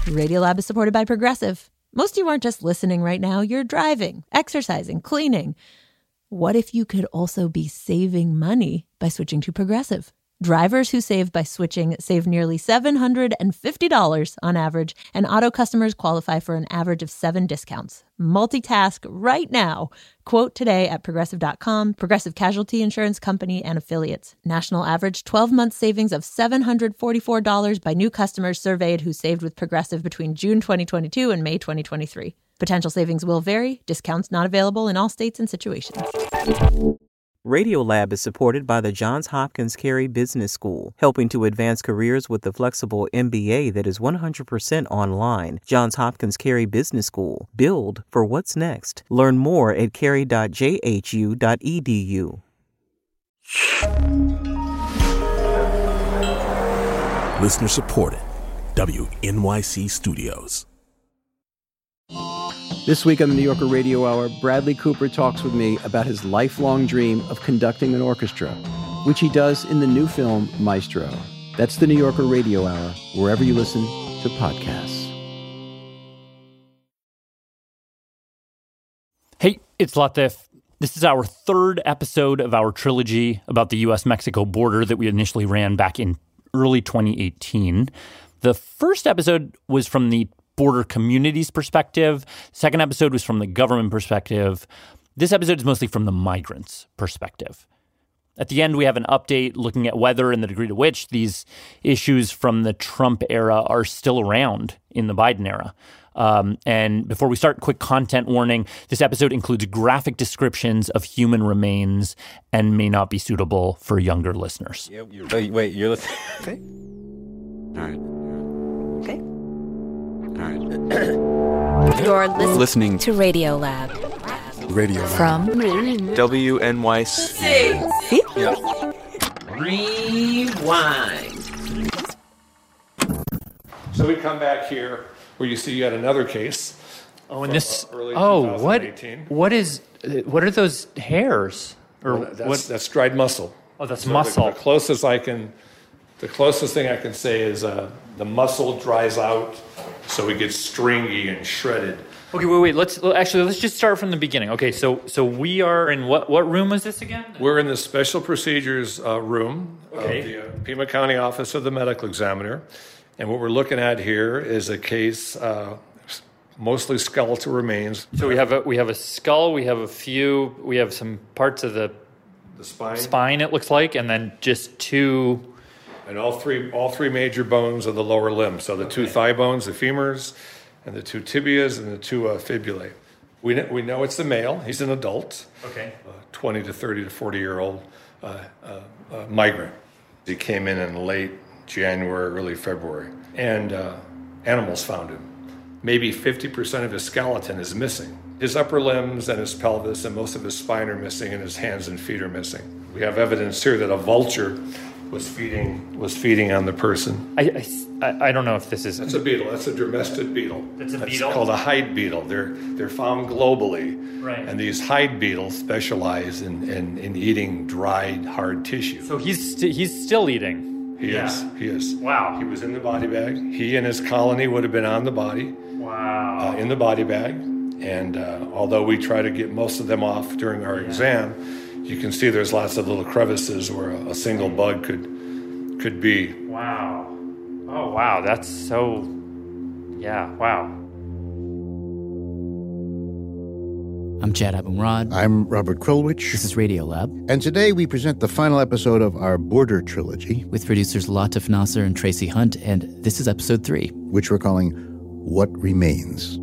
Radiolab is supported by Progressive. Most of you aren't just listening right now. You're driving, exercising, cleaning. What if you could also be saving money by switching to Progressive? Drivers who save by switching save nearly $750 on average, and auto customers qualify for an average of 7 discounts. Multitask right now. Quote today at Progressive.com. Progressive Casualty Insurance Company and Affiliates. National average 12-month savings of $744 by new customers surveyed who saved with Progressive between June 2022 and May 2023. Potential savings will vary. Discounts not available in all states and situations. Radiolab is supported by the Johns Hopkins Carey Business School, helping to advance careers with the flexible MBA that is 100% online. Johns Hopkins Carey Business School. Build for what's next. Learn more at carey.jhu.edu. Listener supported. WNYC Studios. This week on the New Yorker Radio Hour, Bradley Cooper talks with me about his lifelong dream of conducting an orchestra, which he does in the new film Maestro. That's the New Yorker Radio Hour, wherever you listen to podcasts. Hey, it's Latif. This is our third episode of our trilogy about the U.S.-Mexico border that we initially ran back in early 2018. The first episode was from the border community's perspective. Second episode was from the government perspective. This episode is mostly from the migrants' perspective. At the end, we have an update looking at whether and the degree to which these issues from the Trump era are still around in the Biden era. And before we start, quick content warning. This episode includes graphic descriptions of human remains and may not be suitable for younger listeners. Wait, you're listening? Okay. All right. Okay. All right. You're listening to Radiolab. Radio From WNYC. Yep. Rewind. So we come back here where you see yet another case. Oh, and this. Early Oh, 2018. what are those hairs? Or Well, that's dried muscle. Oh, that's So muscle. The closest thing I can say is the muscle dries out, so it gets stringy and shredded. Okay, wait. Let's just start from the beginning. Okay, so we are in what room was this again? We're in the special procedures room of the Pima County Office of the Medical Examiner, and what we're looking at here is a case mostly skeletal remains. So we have a skull, we have some parts of the spine it looks like, and then just two. And all three major bones of the lower limb. So the two thigh bones, the femurs, and the two tibias, and the two fibulae. We know it's the male. He's an adult. Okay. 20 to 30 to 40-year-old migrant. He came in late January, early February. And animals found him. Maybe 50% of his skeleton is missing. His upper limbs and his pelvis and most of his spine are missing, and his hands and feet are missing. We have evidence here that a vulture was feeding on the person. I don't know if this is. That's a beetle. That's a dermestid beetle. That's a That's beetle? called a hide beetle. They're found globally. Right. And these hide beetles specialize in eating dried, hard tissue. So he's still eating. He is. Wow. He was in the body bag. He and his colony would have been on the body. Wow. In the body bag. And although we try to get most of them off during our exam, you can see there's lots of little crevices where a single bug could be. Wow. Oh, wow. That's so. Yeah. Wow. I'm Chad Abumrad. I'm Robert Krulwich. This is Radiolab. And today we present the final episode of our Border Trilogy. With producers Latif Nasser and Tracy Hunt, and this is episode 3. Which we're calling What Remains.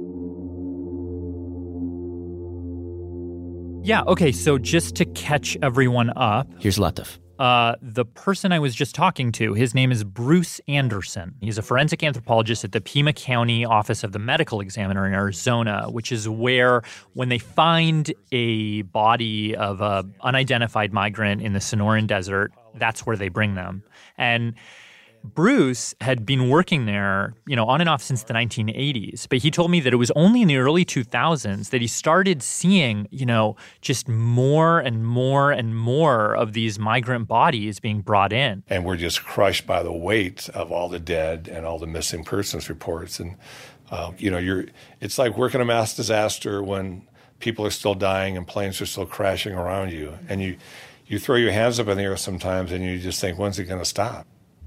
Yeah, okay, so just to catch everyone up. Here's Latif. The person I was just talking to, his name is Bruce Anderson. He's a forensic anthropologist at the Pima County Office of the Medical Examiner in Arizona, which is where, when they find a body of an unidentified migrant in the Sonoran Desert, that's where they bring them. And Bruce had been working there, on and off since the 1980s. But he told me that it was only in the early 2000s that he started seeing, just more and more and more of these migrant bodies being brought in. And we're just crushed by the weight of all the dead and all the missing persons reports. And, it's like working a mass disaster when people are still dying and planes are still crashing around you. And you throw your hands up in the air sometimes and you just think, when's it going to stop?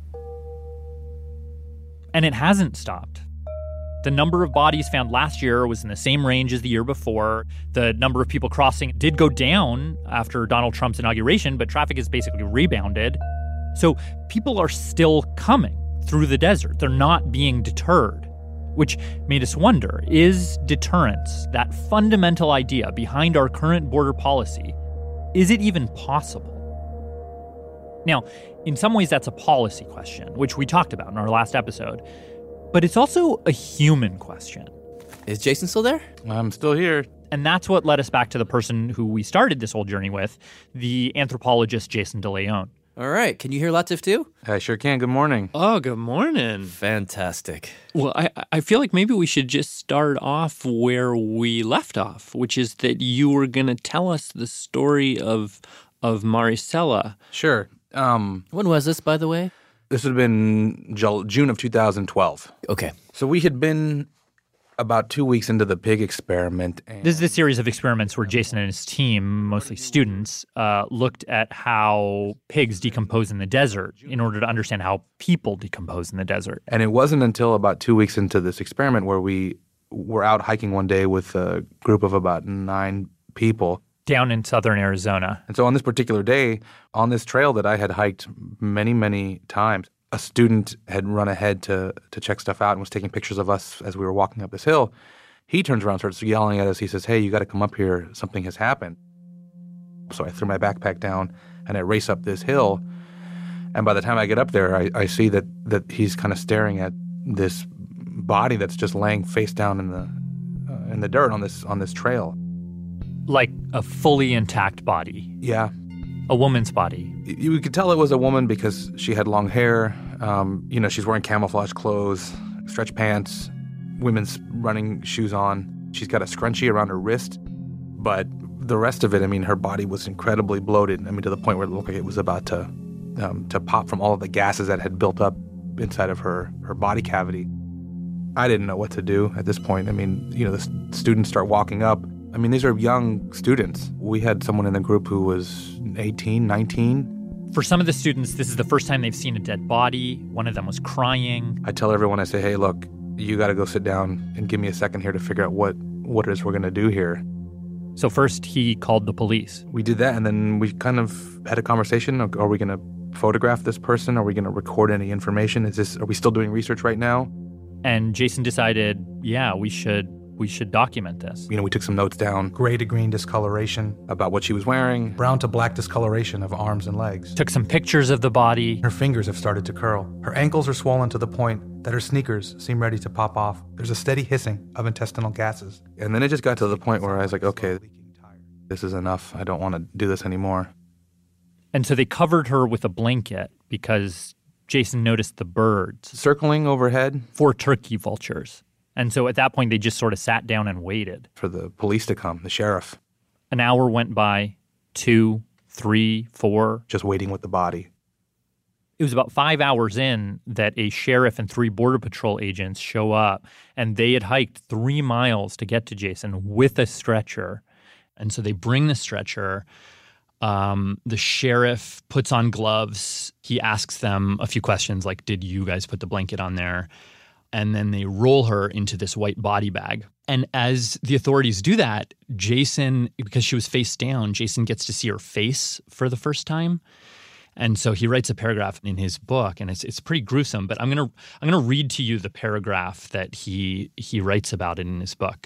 And it hasn't stopped. The number of bodies found last year was in the same range as the year before. The number of people crossing did go down after Donald Trump's inauguration, but traffic has basically rebounded. So people are still coming through the desert. They're not being deterred, which made us wonder, is deterrence, that fundamental idea behind our current border policy, is it even possible? Now, in some ways, that's a policy question, which we talked about in our last episode. But it's also a human question. Is Jason still there? I'm still here. And that's what led us back to the person who we started this whole journey with, the anthropologist Jason DeLeon. All right. Can you hear Latif too? I sure can. Good morning. Oh, good morning. Fantastic. Well, I feel like maybe we should just start off where we left off, which is that you were going to tell us the story of Maricela. Sure. When was this, by the way? This would have been June of 2012. Okay. So we had been about 2 weeks into the pig experiment. This is the series of experiments where Jason and his team, mostly students, looked at how pigs decompose in the desert in order to understand how people decompose in the desert. And it wasn't until about 2 weeks into this experiment where we were out hiking one day with a group of about 9 people. Down in southern Arizona. And so on this particular day, on this trail that I had hiked many, many times, a student had run ahead to check stuff out and was taking pictures of us as we were walking up this hill. He turns around and starts yelling at us. He says, "Hey, you got to come up here. Something has happened." So I threw my backpack down and I race up this hill. And by the time I get up there, I see that he's kind of staring at this body that's just laying face down in the dirt on this trail. Like a fully intact body. Yeah. A woman's body. You could tell it was a woman because she had long hair. She's wearing camouflage clothes, stretch pants, women's running shoes on. She's got a scrunchie around her wrist. But the rest of it, her body was incredibly bloated. To the point where it looked like it was about to pop from all of the gases that had built up inside of her body cavity. I didn't know what to do at this point. The students start walking up. These are young students. We had someone in the group who was 18, 19. For some of the students, this is the first time they've seen a dead body. One of them was crying. I tell everyone, I say, "Hey, look, you got to go sit down and give me a second here to figure out what it is we're going to do here." So first, he called the police. We did that, and then we kind of had a conversation. Are we going to photograph this person? Are we going to record any information? Are we still doing research right now? And Jason decided, yeah, we should document this. We took some notes down. Gray to green discoloration about what she was wearing. Brown to black discoloration of arms and legs. Took some pictures of the body. Her fingers have started to curl. Her ankles are swollen to the point that her sneakers seem ready to pop off. There's a steady hissing of intestinal gases. And then it just got to the point where I was like, okay, this is enough. I don't want to do this anymore. And so they covered her with a blanket because Jason noticed the birds. Circling overhead. 4 turkey vultures. And so at that point, they just sort of sat down and waited. For the police to come, the sheriff. An hour went by, 2, 3, 4. Just waiting with the body. It was about 5 hours in that a sheriff and 3 Border Patrol agents show up, and they had hiked 3 miles to get to Jason with a stretcher. And so they bring the stretcher. The sheriff puts on gloves. He asks them a few questions like, did you guys put the blanket on there? And then they roll her into this white body bag. And as the authorities do that, Jason, because she was face down, Jason gets to see her face for the first time. And so he writes a paragraph in his book, and it's pretty gruesome. But I'm gonna read to you the paragraph that he writes about it in his book.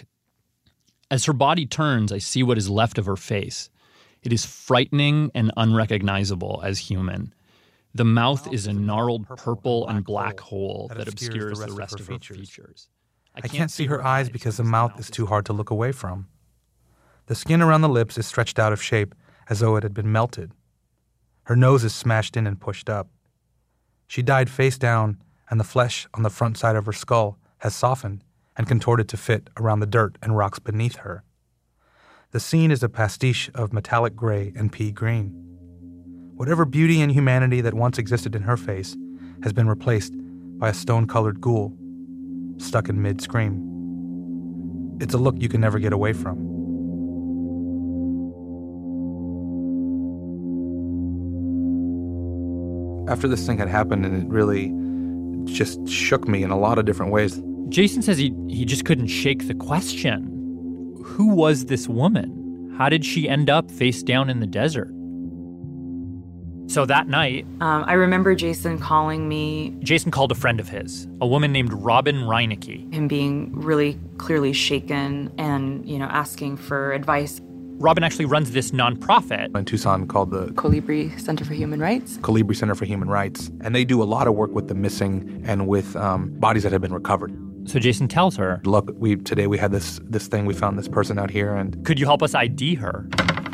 As her body turns, I see what is left of her face. It is frightening and unrecognizable as human. The mouth is a gnarled purple and black hole that obscures the rest of her features. I can't see her eyes because the mouth is too hard to look away from. The skin around the lips is stretched out of shape as though it had been melted. Her nose is smashed in and pushed up. She died face down, and the flesh on the front side of her skull has softened and contorted to fit around the dirt and rocks beneath her. The scene is a pastiche of metallic gray and pea green. Whatever beauty and humanity that once existed in her face has been replaced by a stone-colored ghoul stuck in mid-scream. It's a look you can never get away from. After this thing had happened, and it really just shook me in a lot of different ways. Jason says he just couldn't shake the question. Who was this woman? How did she end up face down in the desert? So that night... I remember Jason calling me. Jason called a friend of his, a woman named Robin Reinecke. Him being really clearly shaken and, asking for advice. Robin actually runs this nonprofit in Tucson called the Colibri Center for Human Rights. Colibri Center for Human Rights. And they do a lot of work with the missing and with bodies that have been recovered. So Jason tells her, look, today we had this thing, we found this person out here, and could you help us ID her?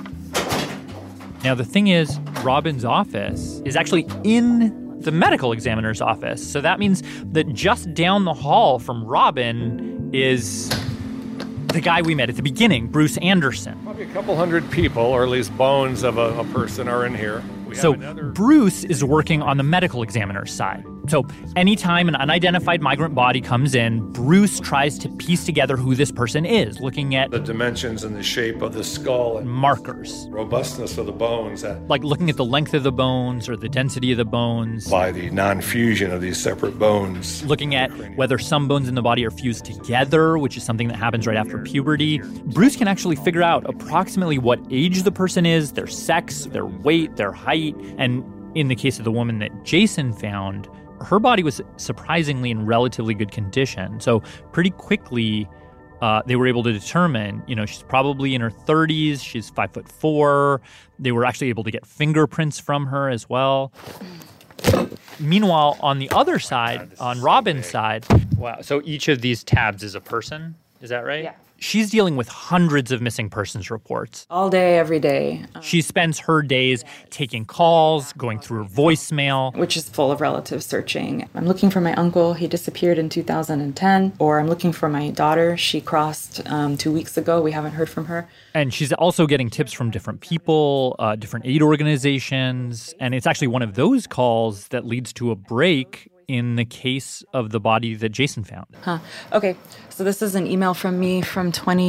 Now, the thing is, Robin's office is actually in the medical examiner's office. So that means that just down the hall from Robin is the guy we met at the beginning, Bruce Anderson. Probably a couple hundred people, or at least bones of a person, are in here. So Bruce is working on the medical examiner's side. So anytime an unidentified migrant body comes in, Bruce tries to piece together who this person is, looking at the dimensions and the shape of the skull and markers, robustness of the bones. Like looking at the length of the bones or the density of the bones. By the non-fusion of these separate bones. Looking at whether some bones in the body are fused together, which is something that happens right after puberty. Bruce can actually figure out approximately what age the person is, their sex, their weight, their height. And in the case of the woman that Jason found, her body was surprisingly in relatively good condition. So pretty quickly, they were able to determine, she's probably in her 30s. She's 5'4". They were actually able to get fingerprints from her as well. Meanwhile, on the other side, on Robin's side, wow. So each of these tabs is a person. Is that right? Yeah. She's dealing with hundreds of missing persons reports. All day, every day. She spends her days taking calls, going through her voicemail. Which is full of relative searching. I'm looking for my uncle. He disappeared in 2010. Or I'm looking for my daughter. She crossed 2 weeks ago. We haven't heard from her. And she's also getting tips from different people, different aid organizations. And it's actually one of those calls that leads to a break in the case of the body that Jason found. Okay, so this is an email from me from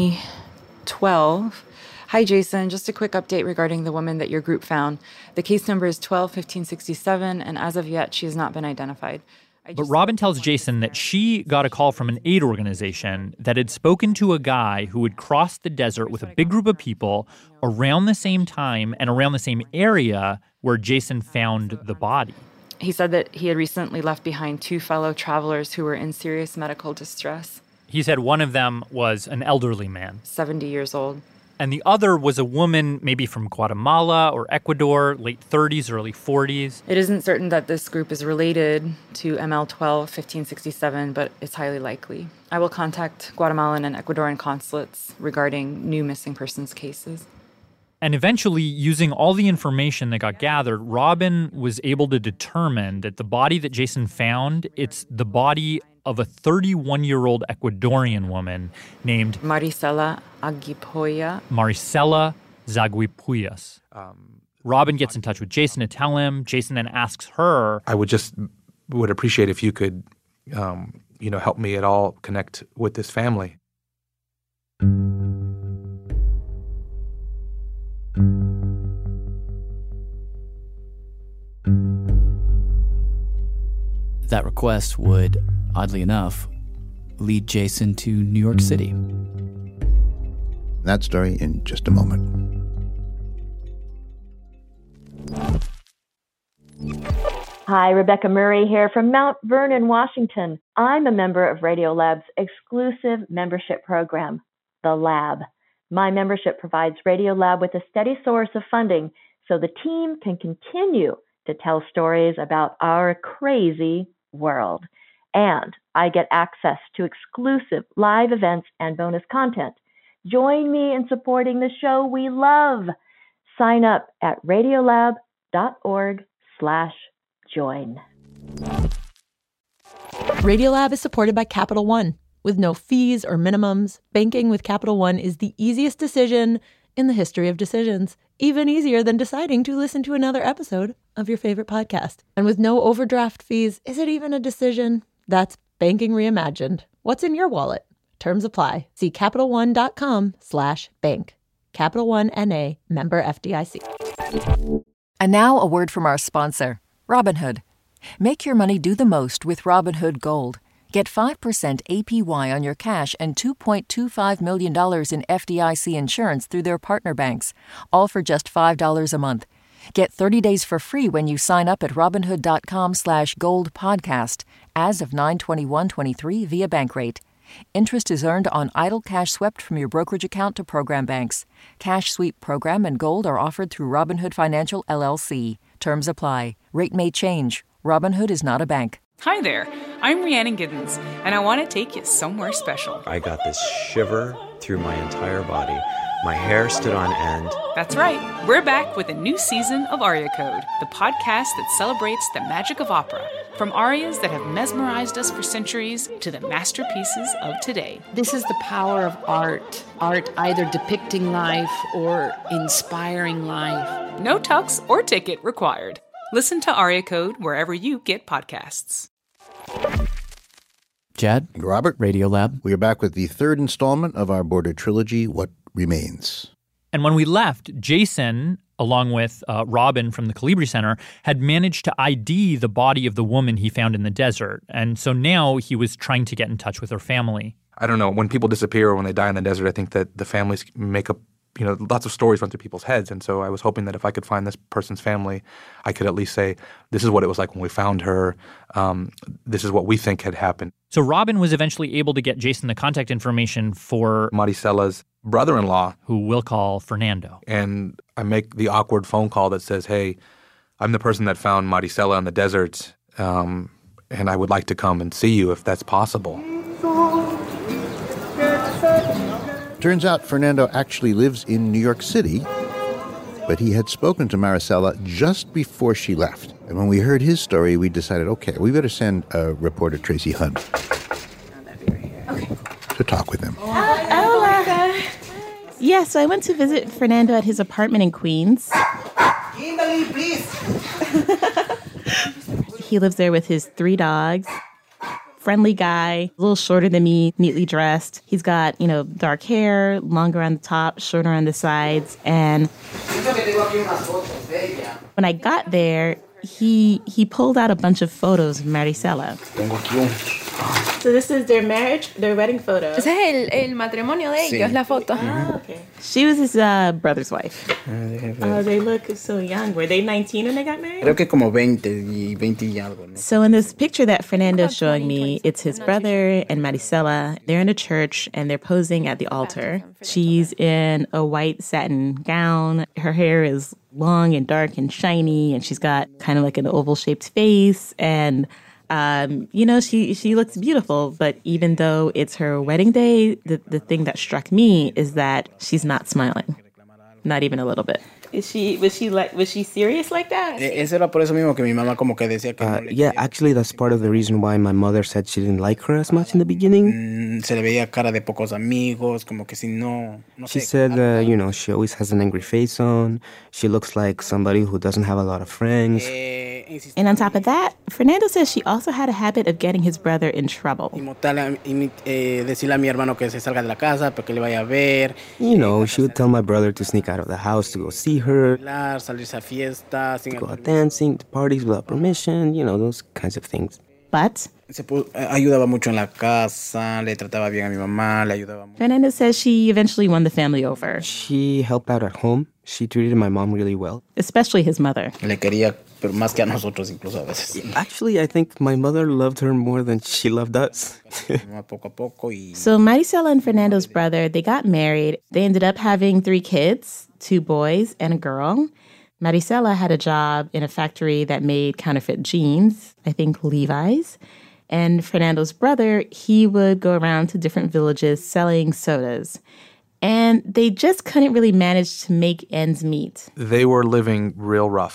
2012. Hi, Jason. Just a quick update regarding the woman that your group found. The case number is 12-1567, and as of yet, she has not been identified. But Robin tells Jason that she got a call from an aid organization that had spoken to a guy who had crossed the desert with a big group of people around the same time and around the same area where Jason found the body. He said that he had recently left behind 2 fellow travelers who were in serious medical distress. He said one of them was an elderly man, 70 years old. And the other was a woman maybe from Guatemala or Ecuador, late 30s, early 40s. It isn't certain that this group is related to ML-12-1567, but it's highly likely. I will contact Guatemalan and Ecuadorian consulates regarding new missing persons cases. And eventually, using all the information that got gathered, Robin was able to determine that the body that Jason found, it's the body of a 31-year-old Ecuadorian woman named Maricela Aguipoya. Maricela Zaguipuyas. Robin gets in touch with Jason to tell him. Jason then asks her. I would appreciate if you could, help me at all connect with this family. That request would, oddly enough, lead Jason to New York City. That story in just a moment. Hi, Rebecca Murray here from Mount Vernon, Washington. I'm a member of Radiolab's exclusive membership program, The Lab. My membership provides Radiolab with a steady source of funding so the team can continue to tell stories about our crazy world. And I get access to exclusive live events and bonus content. Join me in supporting the show we love. Sign up at radiolab.org/join. Radiolab is supported by Capital One. With no fees or minimums, banking with Capital One is the easiest decision in the history of decisions. Even easier than deciding to listen to another episode of your favorite podcast. And with no overdraft fees, is it even a decision? That's banking reimagined. What's in your wallet? Terms apply. See CapitalOne.com/bank. Capital One N.A., member FDIC. And now a word from our sponsor, Robinhood. Make your money do the most with Robinhood Gold. Get 5% APY on your cash and $2.25 million in FDIC insurance through their partner banks, all for just $5 a month. Get 30 days for free when you sign up at Robinhood.com/goldpodcast as of 9/21/23 via Bankrate. Interest is earned on idle cash swept from your brokerage account to program banks. Cash sweep program and gold are offered through Robinhood Financial LLC. Terms apply. Rate may change. Robinhood is not a bank. Hi there, I'm Rhiannon Giddens, and I want to take you somewhere special. I got this shiver through my entire body. My hair stood on end. That's right. We're back with a new season of Aria Code, the podcast that celebrates the magic of opera. From arias that have mesmerized us for centuries to the masterpieces of today. This is the power of art. Art either depicting life or inspiring life. No tux or ticket required. Listen to Aria Code wherever you get podcasts. Jad, Robert, Radiolab. We are back with the third installment of our Border Trilogy, What Remains. And when we left, Jason, along with Robin from the Colibri Center, had managed to ID the body of the woman he found in the desert. And so now he was trying to get in touch with her family. I don't know. When people disappear or when they die in the desert, I think that the families make up, lots of stories run through people's heads. And so I was hoping that if I could find this person's family, I could at least say, this is what it was like when we found her. This is what we think had happened. So Robin was eventually able to get Jason the contact information for Maricela's brother-in-law, who we'll call Fernando. And I make the awkward phone call that says, hey, I'm the person that found Maricela in the desert, and I would like to come and see you if that's possible. Turns out Fernando actually lives in New York City, but he had spoken to Maricela just before she left. And when we heard his story, we decided, okay, we better send reporter Tracy Hunt to talk with him. Yeah, so I went to visit Fernando at his apartment in Queens. Kimberly, please. He lives there with his 3 dogs. Friendly guy, a little shorter than me, neatly dressed. He's got, dark hair, longer on the top, shorter on the sides. And when I got there, he pulled out a bunch of photos of Maricela. So this is their wedding photo. Ese es el matrimonio de ellos, la foto. Okay. She was his brother's wife. They look so young. Were they 19 when they got married? Creo que como 20 y algo. ¿No? So in this picture that Fernando's showing me, it's his brother and Maricela. They're in a church and they're posing at the altar. She's in a white satin gown. Her hair is long and dark and shiny, and she's got kind of like an oval-shaped face, and she looks beautiful. But even though it's her wedding day, the thing that struck me is that she's not smiling, not even a little bit. Was she serious like that? Eso era por eso mismo que mi mamá como que decía que yeah, actually that's part of the reason why my mother said she didn't like her as much in the beginning. Se le veía cara de pocos amigos, como que si no She said, she always has an angry face on. She looks like somebody who doesn't have a lot of friends. And on top of that, Fernando says she also had a habit of getting his brother in trouble. Decirle a mi hermano que se salga de la casa para que le vaya a ver. She would tell my brother to sneak out of the house to go see her, salirse a fiestas, to go out dancing, to parties without permission, those kinds of things. But ayudaba mucho en la casa, le trataba bien a mi mamá, le ayudaba mucho. Fernando says she eventually won the family over. She helped out at home. She treated my mom really well. Especially his mother. Le quería, pero más que a nosotros incluso a veces. Actually, I think my mother loved her more than she loved us. Poco a poco y... So Maricela and Fernando's brother, they got married. They ended up having 3 kids, 2 boys and a girl. Maricela had a job in a factory that made counterfeit jeans, I think Levi's. And Fernando's brother, he would go around to different villages selling sodas. And they just couldn't really manage to make ends meet. They were living real rough.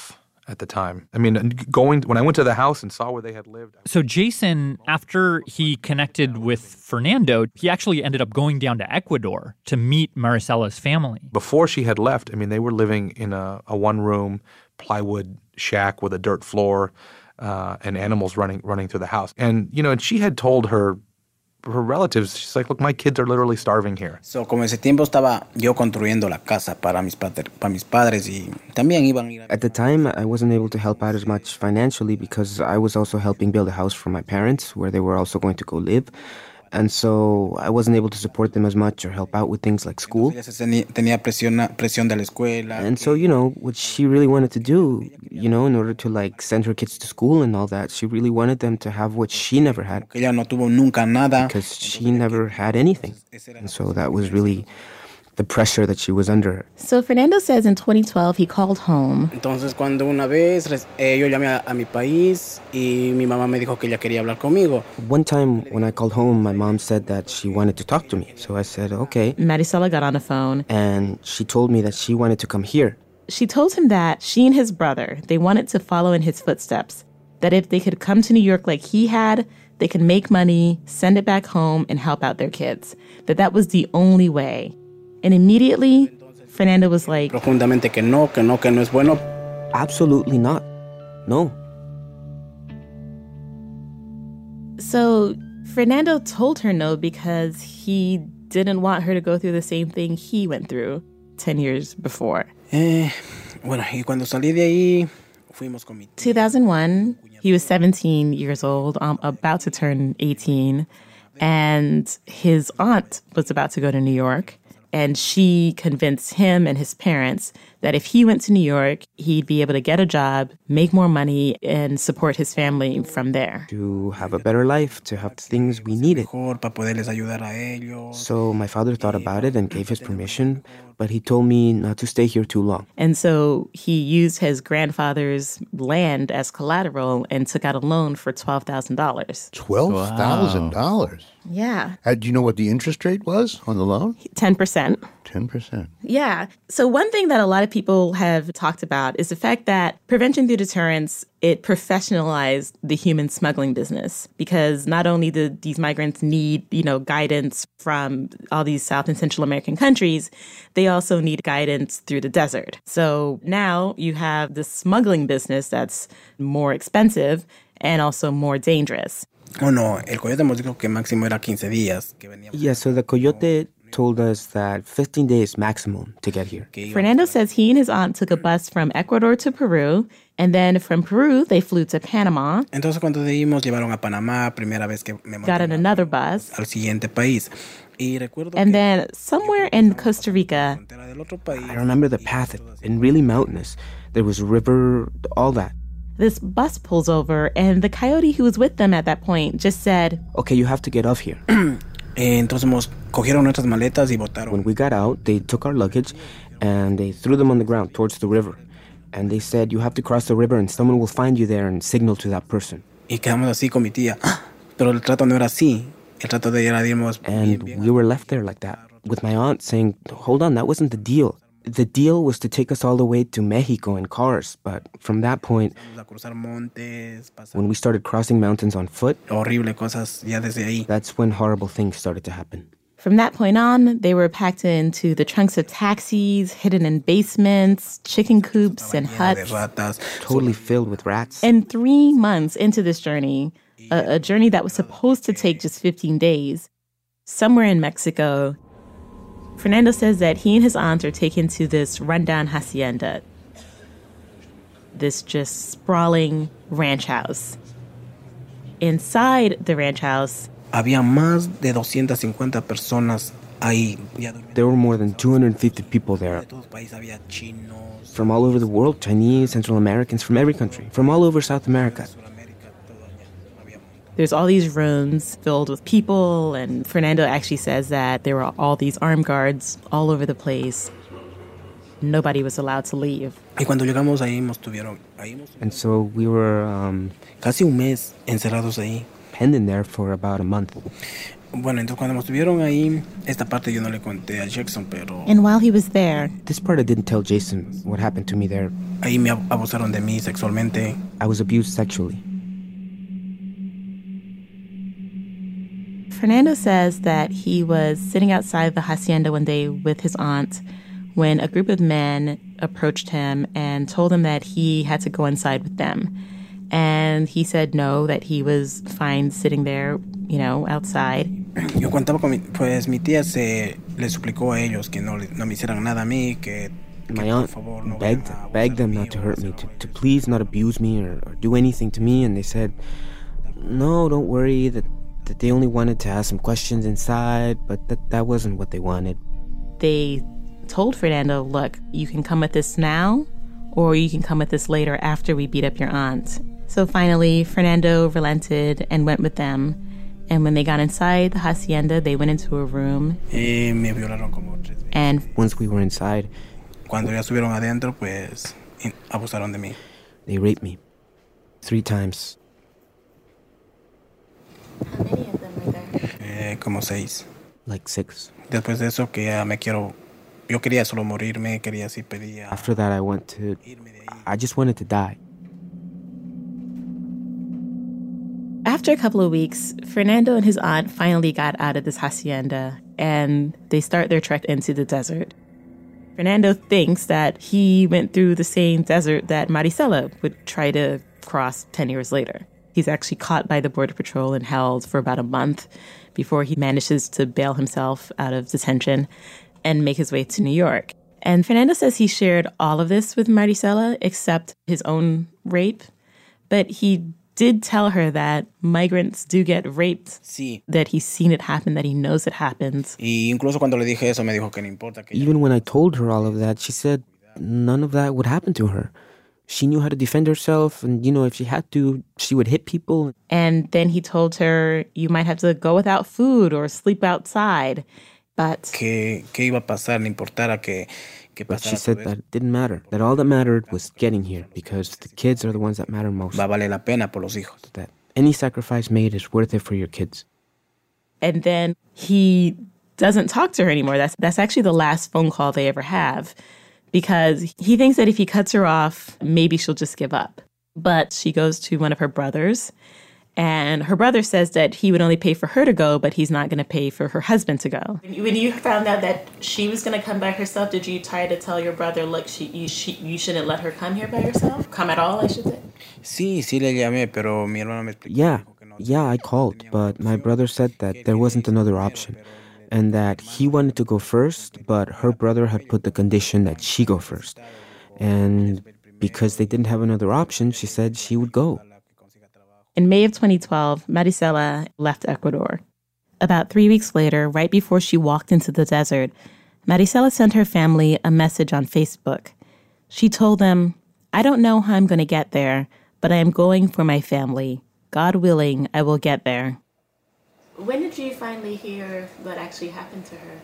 at the time. I mean, when I went to the house and saw where they had lived. So Jason, after he connected with Fernando, he actually ended up going down to Ecuador to meet Maricela's family. Before she had left, I mean, they were living in a one-room plywood shack with a dirt floor and animals running through the house. And, and she had told her relatives, she's like, look, my kids are literally starving here. So, como ese tiempo estaba yo construyendo la casa para mis padres y también iban. At the time, I wasn't able to help out as much financially because I was also helping build a house for my parents where they were also going to go live. And so I wasn't able to support them as much or help out with things like school. Tenía presión de la escuela. And so, what she really wanted to do, in order to send her kids to school and all that, she really wanted them to have what she never had. Ella no tuvo nunca nada. Because she never had anything. And so that was really the pressure that she was under. So Fernando says in 2012 he called home. Entonces cuando una vez yo llamé a mi país y mi mamá me dijo que ella quería hablar conmigo. One time when I called home, my mom said that she wanted to talk to me. So I said, okay. Maricela got on the phone. And she told me that she wanted to come here. She told him that she and his brother, they wanted to follow in his footsteps. That if they could come to New York like he had, they could make money, send it back home, and help out their kids. That was the only way. And immediately, Fernando was like, profundamente que no es bueno. Absolutely not. No. So Fernando told her no because he didn't want her to go through the same thing he went through 10 years before. Bueno, y cuando salí de ahí, fuimos con mi tía. 2001, he was 17 years old, about to turn 18, and his aunt was about to go to New York. And she convinced him and his parents that if he went to New York, he'd be able to get a job, make more money, and support his family from there. To have a better life, to have the things we needed. So my father thought about it and gave his permission, but he told me not to stay here too long. And so he used his grandfather's land as collateral and took out a loan for $12,000. $12,000? Wow. Yeah. Do you know what the interest rate was on the loan? 10%. 10%. Yeah. So one thing that a lot of people have talked about is the fact that prevention through deterrence, it professionalized the human smuggling business because not only did these migrants need, guidance from all these South and Central American countries, they also need guidance through the desert. So now you have the smuggling business that's more expensive and also more dangerous. Oh, no. El coyote nos dijo que máximo era 15 días. Yeah, so the coyote told us that 15 days maximum to get here. Fernando says he and his aunt took a bus from Ecuador to Peru, and then from Peru, they flew to Panama. Entonces, cuando íbamos, llevaron a Panamá, primera vez que me got in another bus. Al siguiente país. And then somewhere in Costa Rica, I remember the path had been really mountainous. There was a river, all that. This bus pulls over, and the coyote who was with them at that point just said, okay, you have to get off here. Entonces cogieron nuestras maletas y botaron. When we got out, they took our luggage and they threw them on the ground towards the river. And they said, you have to cross the river and someone will find you there and signal to that person. Y quedamos así con mi tía. Pero el trato no era así. El trato de ella era, digamos, and we were left there like that, with my aunt saying, hold on, that wasn't the deal. The deal was to take us all the way to Mexico in cars, but from that point, when we started crossing mountains on foot, that's when horrible things started to happen. From that point on, they were packed into the trunks of taxis, hidden in basements, chicken coops, and huts. Totally filled with rats. And 3 months into this journey, a journey that was supposed to take just 15 days, somewhere in Mexico, Fernando says that he and his aunt are taken to this rundown hacienda, this just sprawling ranch house. Inside the ranch house, había más de 250 personas ahí. There were more than 250 people there. From all over the world, Chinese, Central Americans, from every country, from all over South America. There's all these rooms filled with people, and Fernando actually says that there were all these armed guards all over the place. Nobody was allowed to leave. And so we were casi un mes encerrados ahí. pending there for about a month. Bueno, entonces cuando me estuvieron ahí, esta parte yo no le conté a Jackson, pero... And while he was there... This part I didn't tell Jason what happened to me there. Ahí me abusaron de mí sexualmente. I was abused sexually. Fernando says that he was sitting outside the hacienda one day with his aunt when a group of men approached him and told him that he had to go inside with them. And he said no, that he was fine sitting there, outside. Yo contaba con mi tía le suplicó a ellos que no me hicieran nada a mí, que my aunt begged them not to hurt me, to please not abuse me or do anything to me, and they said, no, don't worry, that they only wanted to ask some questions inside, but that wasn't what they wanted. They told Fernando, look, you can come with us now, or you can come with us later after we beat up your aunt. So finally, Fernando relented and went with them. And when they got inside the hacienda, they went into a room. Me violaron como 3 veces. And once we were inside, cuando ya estuvieron adentro, pues abusaron de mí. They raped me 3 times. How many of them were there? Como 6. Like 6. Después de eso, que ya yo quería solo morirme, pedía. After that, I just wanted to die. After a couple of weeks, Fernando and his aunt finally got out of this hacienda, and they start their trek into the desert. Fernando thinks that he went through the same desert that Maricela would try to cross 10 years later. He's actually caught by the Border Patrol and held for about a month before he manages to bail himself out of detention and make his way to New York. And Fernando says he shared all of this with Maricela except his own rape, but he did tell her that migrants do get raped, sí. That he's seen it happen, that he knows it happens. Y incluso cuando le dije eso, me dijo que no importa. Even when I told her all of that, she said none of that would happen to her. She knew how to defend herself, and, if she had to, she would hit people. And then he told her, you might have to go without food or sleep outside. But que iba a pasar, no importara que But she said that it didn't matter, that all that mattered was getting here, because the kids are the ones that matter most. Va a valer la pena por los hijos. That any sacrifice made is worth it for your kids. And then he doesn't talk to her anymore. That's actually the last phone call they ever have, because he thinks that if he cuts her off, maybe she'll just give up. But she goes to one of her brothers, and her brother says that he would only pay for her to go, but he's not going to pay for her husband to go. When you found out that she was going to come by herself, did you try to tell your brother, look, you shouldn't let her come here by herself? Come at all, I should say? Sí le llamé, pero mi hermano me explicó. Yeah, I called, but my brother said that there wasn't another option, and that he wanted to go first, but her brother had put the condition that she go first. And because they didn't have another option, she said she would go. In May of 2012, Maricela left Ecuador. About 3 weeks later, right before she walked into the desert, Maricela sent her family a message on Facebook. She told them, I don't know how I'm going to get there, but I am going for my family. God willing, I will get there. When did you finally hear what actually happened to her?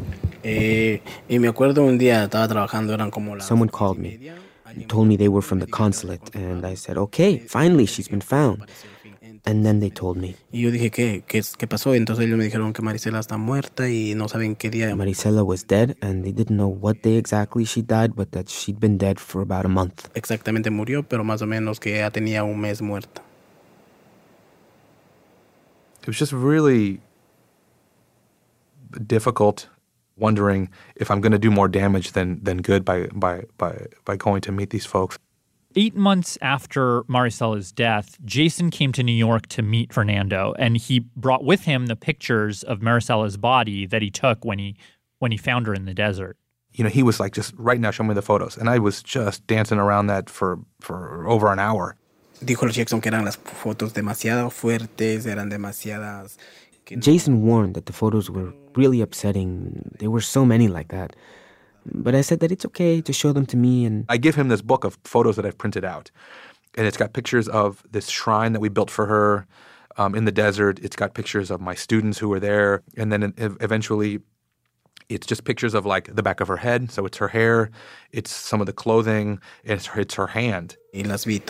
Y me acuerdo un día estaba trabajando, eran como las... Someone called me. Told me they were from the consulate, and I said, okay, finally, she's been found. And then they told me. Y yo dije, ¿qué pasó? Entonces ellos me dijeron que Maricela está muerta y no saben qué día. Maricela was dead, and they didn't know what day exactly she died, but that she'd been dead for about a month. Exactamente murió, pero más o menos que ya tenía un mes muerta. It was just really difficult, wondering if I'm going to do more damage than good by going to meet these folks. 8 months after Maricela's death, Jason came to New York to meet Fernando, and he brought with him the pictures of Maricela's body that he took when he found her in the desert. He was like, just right now, show me the photos. And I was just dancing around that for over an hour. Dijo Jackson que eran las fotos demasiado fuertes, eran demasiadas... Jason warned that the photos were really upsetting. There were so many like that. But I said that it's okay to show them to me. And I give him this book of photos that I've printed out. And it's got pictures of this shrine that we built for her in the desert. It's got pictures of my students who were there. And then eventually It's just pictures of like the back of her head. So it's her hair, it's some of the clothing, it's her hand. I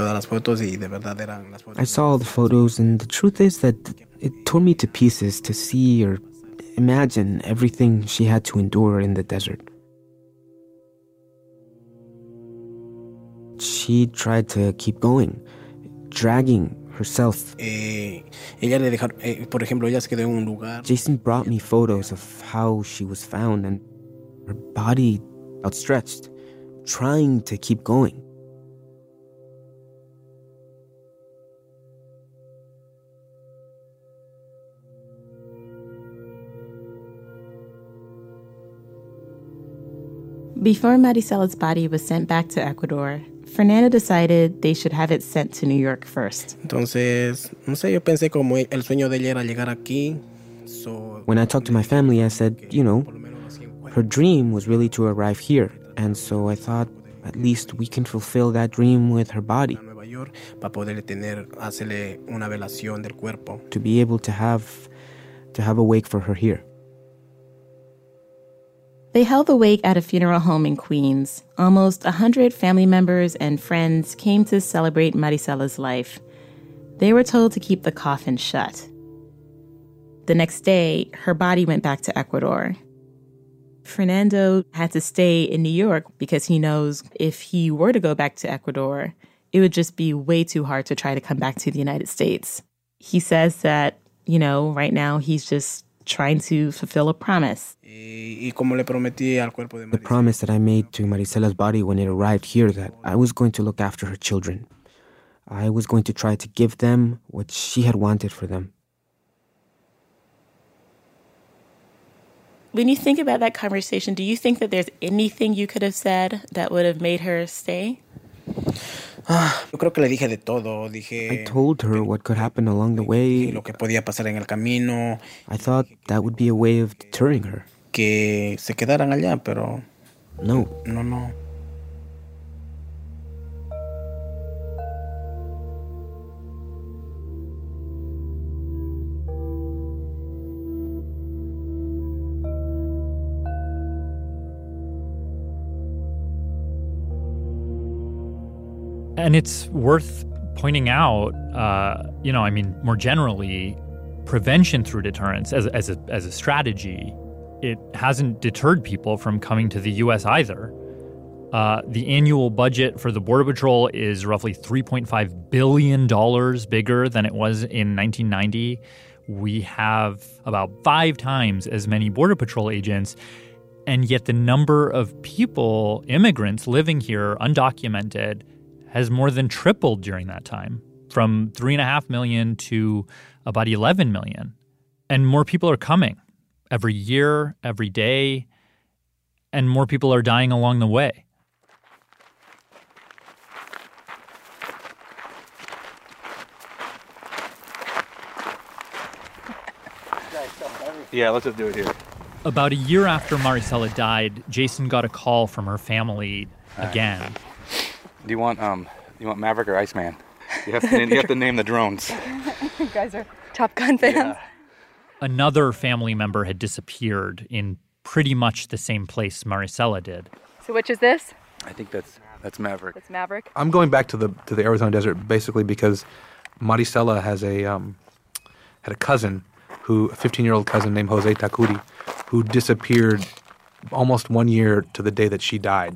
saw all the photos, and the truth is that it tore me to pieces to see or imagine everything she had to endure in the desert. She tried to keep going, dragging herself. Jason brought me photos of how she was found and her body outstretched, trying to keep going. Before Maricela's body was sent back to Ecuador, Fernando decided they should have it sent to New York first. Entonces, no sé, yo pensé como el sueño de ella era llegar aquí. When I talked to my family, I said, her dream was really to arrive here. And so I thought, at least we can fulfill that dream with her body. To be able to have a wake for her here. They held the wake at a funeral home in Queens. Almost 100 family members and friends came to celebrate Maricela's life. They were told to keep the coffin shut. The next day, her body went back to Ecuador. Fernando had to stay in New York because he knows if he were to go back to Ecuador, it would just be way too hard to try to come back to the United States. He says that, right now he's just trying to fulfill a promise. The promise that I made to Maricela's body when it arrived here, that I was going to look after her children. I was going to try to give them what she had wanted for them. When you think about that conversation, do you think that there's anything you could have said that would have made her stay? I told her what could happen along the way. I thought that would be a way of deterring her. No. And it's worth pointing out, more generally, prevention through deterrence as a strategy, it hasn't deterred people from coming to the U.S. either. The annual budget for the Border Patrol is roughly $3.5 billion bigger than it was in 1990. We have about 5 times as many Border Patrol agents, and yet the number of people, immigrants living here, undocumented, has more than tripled during that time, from 3.5 million to about 11 million. And more people are coming every year, every day, and more people are dying along the way. Yeah, let's just do it here. About a year after Maricela died, Jason got a call from her family again. Do you want Maverick or Iceman? You have to name the drones. You guys are Top Gun fans. Yeah. Another family member had disappeared in pretty much the same place Maricela did. So which is this? I think that's Maverick. That's Maverick. I'm going back to the Arizona desert basically because Maricela has had a cousin, a 15-year-old cousin named Jose Takuri, who disappeared almost 1 year to the day that she died.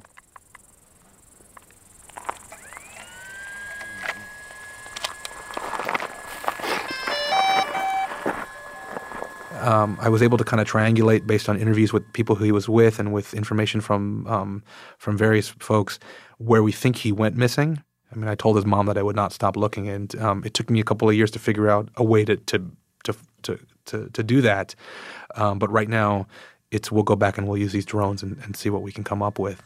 I was able to kind of triangulate based on interviews with people who he was with and with information from various folks where we think he went missing. I mean, I told his mom that I would not stop looking, and it took me a couple of years to figure out a way to do that. But right now, we'll go back and we'll use these drones and see what we can come up with.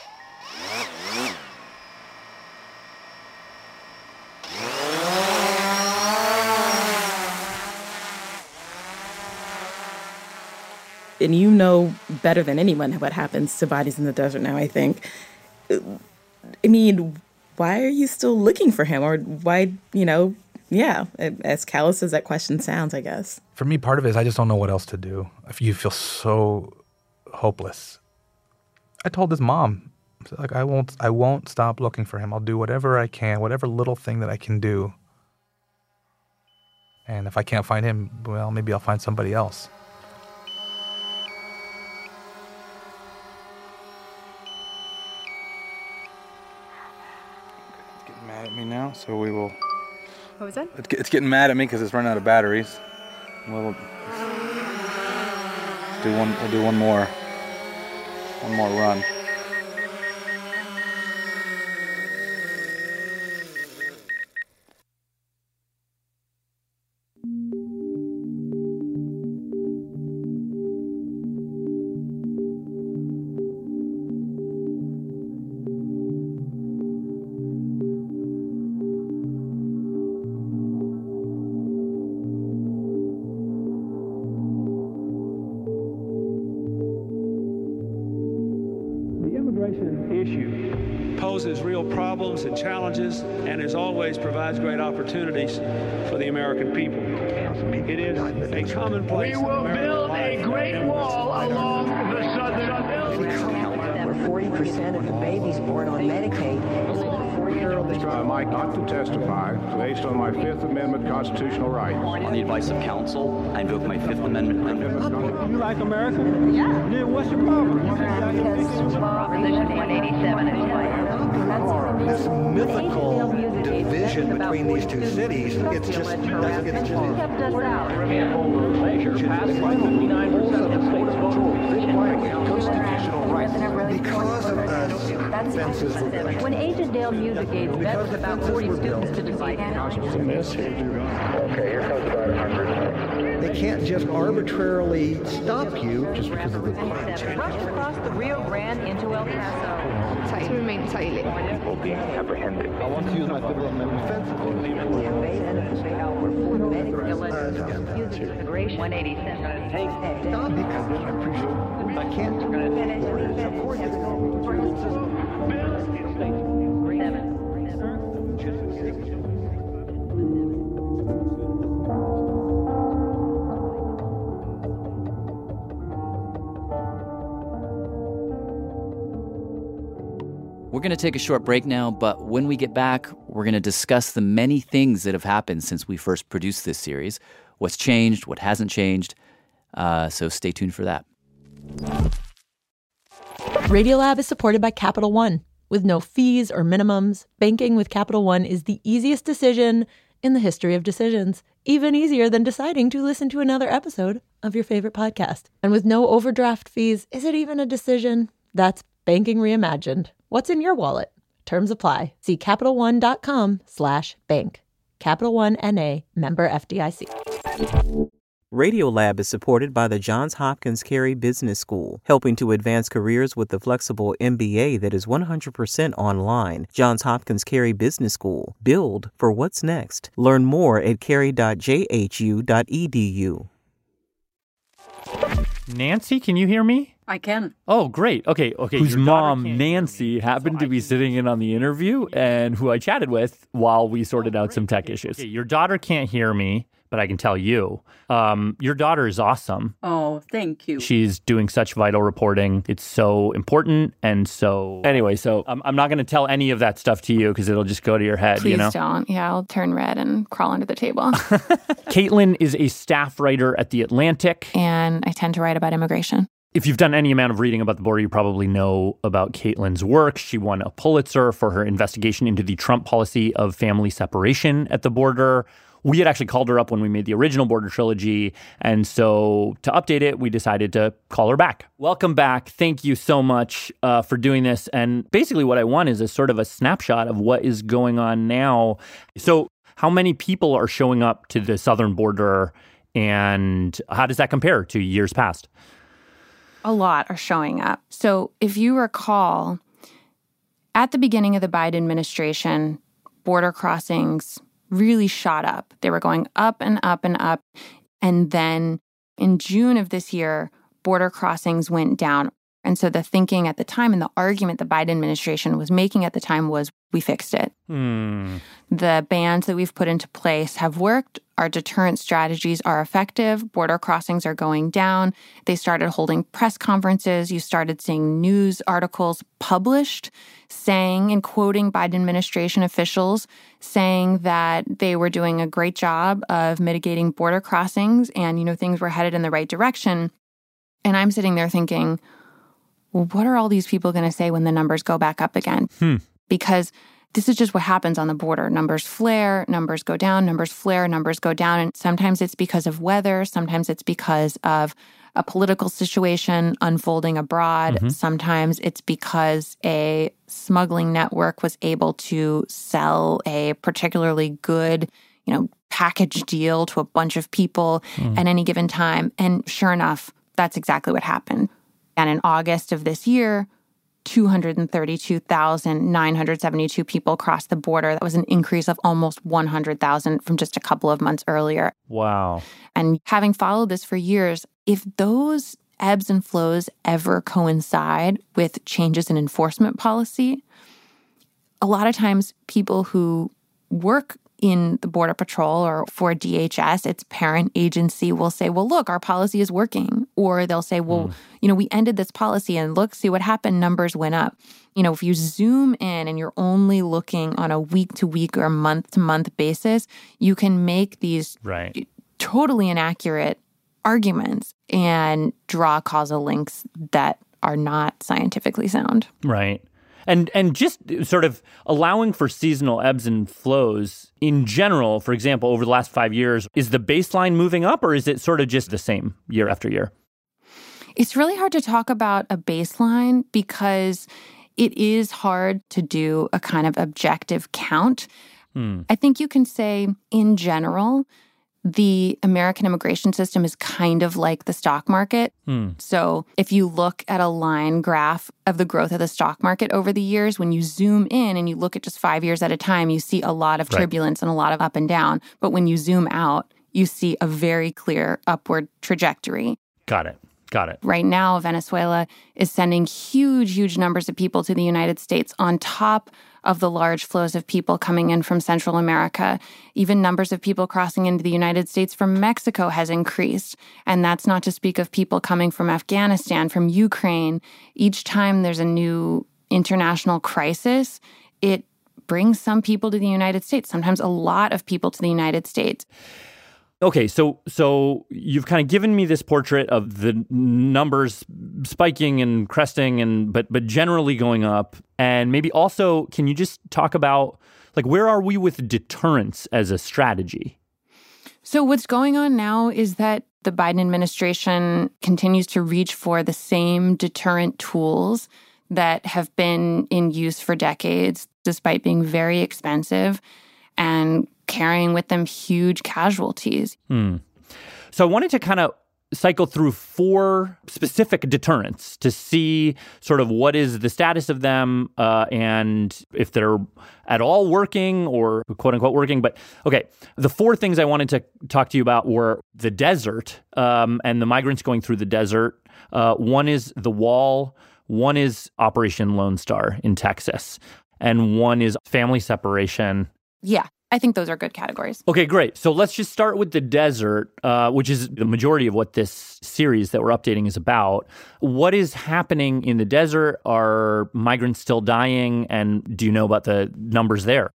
And you know better than anyone what happens to bodies in the desert now, I think. I mean, why are you still looking for him? Or why, as callous as that question sounds, I guess. For me, part of it is I just don't know what else to do. You feel so hopeless. I told his mom, like, I won't stop looking for him. I'll do whatever I can, whatever little thing that I can do. And if I can't find him, well, maybe I'll find somebody else. It's getting mad at me now, so we will... What was that? It's getting mad at me because it's running out of batteries. We'll do one more run. Poses real problems and challenges, and as always provides great opportunities for the American people. It is a commonplace. We will build a great wall along the southern where 40% of the babies born on Medicaid is a 4-year-old. Am I not to testify based on my Fifth Amendment constitutional rights? On the advice of counsel, I invoke my Fifth Amendment right. You like America? Yeah. Then what's the problem? Proposition 187 is this mythical division between these two cities, it's just kept us out. Constitutional rights. Because of fences were built. When Agent Dale Music gave vets about 40 students to decide. Okay, here comes about 100. They can't just arbitrarily stop you just because of the climate change. Rushed across the Rio Grande into El Paso. To remain silent. People being apprehended. I want to use my Fifth Amendment defense. 187. Stop because I appreciate I can't support it. We're going to take a short break now, but when we get back, we're going to discuss the many things that have happened since we first produced this series. What's changed, what hasn't changed. So stay tuned for that. Radiolab is supported by Capital One. With no fees or minimums, banking with Capital One is the easiest decision in the history of decisions. Even easier than deciding to listen to another episode of your favorite podcast. And with no overdraft fees, is it even a decision? That's banking reimagined. What's in your wallet? Terms apply. See CapitalOne.com/bank. Capital One N.A. member FDIC. Radiolab is supported by the Johns Hopkins Carey Business School, helping to advance careers with the flexible MBA that is 100% online. Johns Hopkins Carey Business School. Build for what's next. Learn more at carey.jhu.edu. Nancy, can you hear me? I can. Oh, great. Okay. Whose mom, Nancy, happened to be sitting in on the interview and who I chatted with while we sorted out some tech issues. Okay, your daughter can't hear me, but I can tell you. Your daughter is awesome. Oh, thank you. She's doing such vital reporting. It's so important. And so, anyway, I'm not going to tell any of that stuff to you because it'll just go to your head, Please you know? don't. Yeah, I'll turn red and crawl under the table. Caitlin is a staff writer at The Atlantic. And I tend to write about immigration. If you've done any amount of reading about the border, you probably know about Caitlin's work. She won a Pulitzer for her investigation into the Trump policy of family separation at the border. We had actually called her up when we made the original Border Trilogy. And so to update it, we decided to call her back. Welcome back. Thank you so much for doing this. And basically what I want is a sort of a snapshot of what is going on now. So how many people are showing up to the southern border and how does that compare to years past? A lot are showing up. So if you recall, at the beginning of the Biden administration, border crossings really shot up. They were going up and up and up. And then in June of this year, border crossings went down. And so the thinking at the time and the argument the Biden administration was making at the time was, we fixed it. The bans that we've put into place have worked our deterrent strategies are effective. Border crossings are going down. They started holding press conferences. You started seeing news articles published saying and quoting Biden administration officials saying that they were doing a great job of mitigating border crossings and, things were headed in the right direction. And I'm sitting there thinking, well, what are all these people going to say when the numbers go back up again? Because this is just what happens on the border. Numbers flare, numbers go down, numbers flare, numbers go down. And sometimes it's because of weather. Sometimes it's because of a political situation unfolding abroad. Sometimes it's because a smuggling network was able to sell a particularly good, package deal to a bunch of people at any given time. And sure enough, that's exactly what happened. And in August of this year, 232,972 people crossed the border. That was an increase of almost 100,000 from just a couple of months earlier. Wow. And having followed this for years, if those ebbs and flows ever coincide with changes in enforcement policy, a lot of times people who work in the Border Patrol or for DHS, its parent agency, will say, well, look, our policy is working. Or they'll say, well, we ended this policy and look, see what happened, numbers went up. If you zoom in and you're only looking on a week-to-week or month-to-month basis, you can make these totally inaccurate arguments and draw causal links that are not scientifically sound. Right. And just sort of allowing for seasonal ebbs and flows in general, for example, over the last 5 years, is the baseline moving up or is it sort of just the same year after year? It's really hard to talk about a baseline because it is hard to do a kind of objective count. I think you can say, in general, the American immigration system is kind of like the stock market. So if you look at a line graph of the growth of the stock market over the years, when you zoom in and you look at just 5 years at a time, you see a lot of turbulence and a lot of up and down. But when you zoom out, you see a very clear upward trajectory. Got it. Right now, Venezuela is sending huge numbers of people to the United States on top of the large flows of people coming in from Central America. Even numbers of people crossing into the United States from Mexico has increased. And that's not to speak of people coming from Afghanistan, from Ukraine. Each time there's a new international crisis, it brings some people to the United States, sometimes a lot of people to the United States. Okay, so you've kind of given me this portrait of the numbers spiking and cresting, but generally going up. And maybe also, can you just talk about, where are we with deterrence as a strategy? So what's going on now is that the Biden administration continues to reach for the same deterrent tools that have been in use for decades, despite being very expensive and carrying with them huge casualties. So I wanted to kind of cycle through 4 specific deterrents to see sort of what is the status of them and if they're at all working or quote unquote working. But okay, the 4 things I wanted to talk to you about were the desert and the migrants going through the desert. One is the wall. One is Operation Lone Star in Texas. And one is family separation. Yeah. I think those are good categories. Okay, great. So let's just start with the desert, which is the majority of what this series that we're updating is about. What is happening in the desert? Are migrants still dying? And do you know about the numbers there?